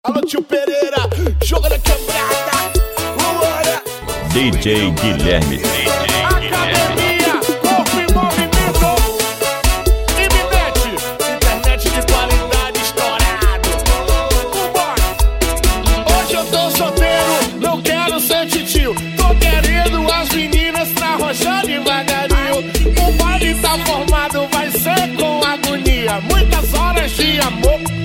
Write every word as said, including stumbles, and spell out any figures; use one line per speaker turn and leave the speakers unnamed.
Alô, tio Pereira, joga na quebrada. Vambora.
D J Guilherme.
Academia, corpo em movimento. E me mete. Internet de qualidade estourado. Vambora. Hoje eu tô solteiro, não quero ser titio. Tô querendo as meninas pra rochar devagarinho. O baile tá formado, vai ser com agonia. Muitas horas de amor.